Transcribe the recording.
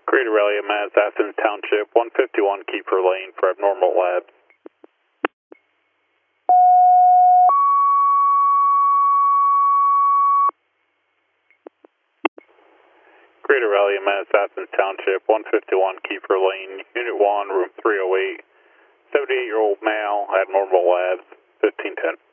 Greater Raleigh, Mass, Athens Township, 151 Keeper Lane for abnormal labs. Greater Raleigh, Mass, Athens Township, 151 Keeper Lane, Unit 1, Room 308, 78-year-old male, abnormal labs, 1510.